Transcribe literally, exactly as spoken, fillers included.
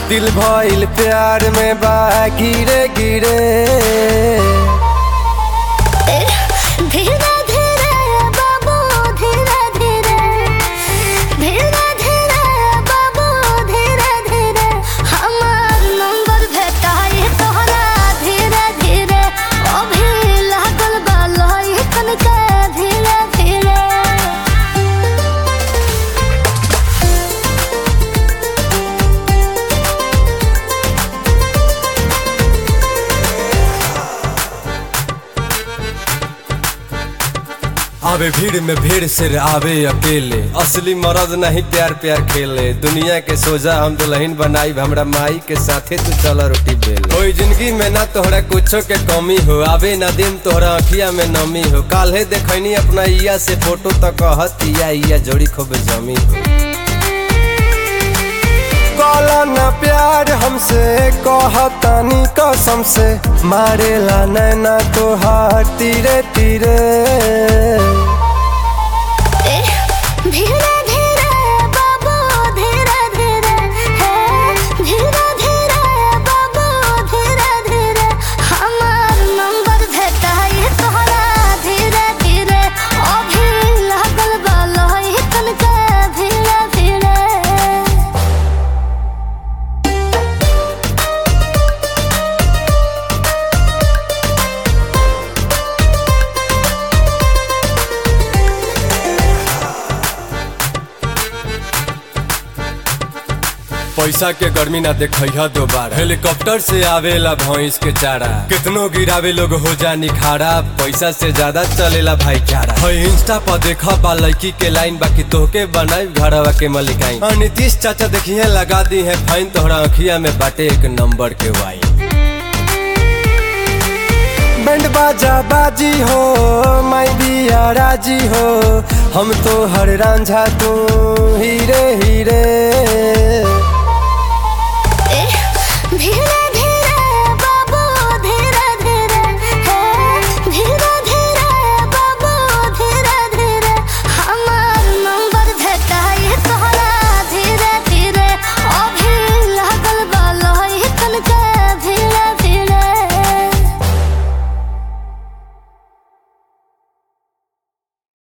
दिल भइल प्यार में बा गिरे गिरे आवे भीड़ में भीड़ सिर आवे अकेले असली मर्द नहीं प्यार प्यार खेले दुनिया के सोजा हम दुल्हन बनाई हमरा माई के साथे तू चला रोटी बेले कोई जिंदगी में ना तोहरा कुछो के कमी हो आवे ना दिन तोहरा अखिया में नमी हो काल्हे देखनी अपना इया से फोटो तो कहत इया इया जोड़ी खूब जमी हो काला ना प्यार हमसे कहतानी कसम से मारेला नैना तोहार तीरे तीरे धीरे धीरे बाबू धीरे धीरे है धीरे धीरे बाबू धीरे धीरे हमार नंबर भेटाई तोहरा धीरे धीरे अभी लागल बालो इतन के धीरे धीरे पैसा के गर्मी ना देखा दोबारा हेलीकॉप्टर से आवेला भैंस के चारा कितनो गिरावे लोग हो जा निखारा पैसा से ज्यादा चलेला भाईचारा है इंस्टा पर देखा बा लड़की के लाइन बाकी तोहके बनाई घरवा के मलिकाई नीतीश चाचा देखिए लगा दी है फाइन तोहरा अखिया में बाटे एक नंबर के वाइन बैंड बाजा बाजी हो माई बिया राजी हो हम तो हर रांझा तू हीरे हीरे धीरे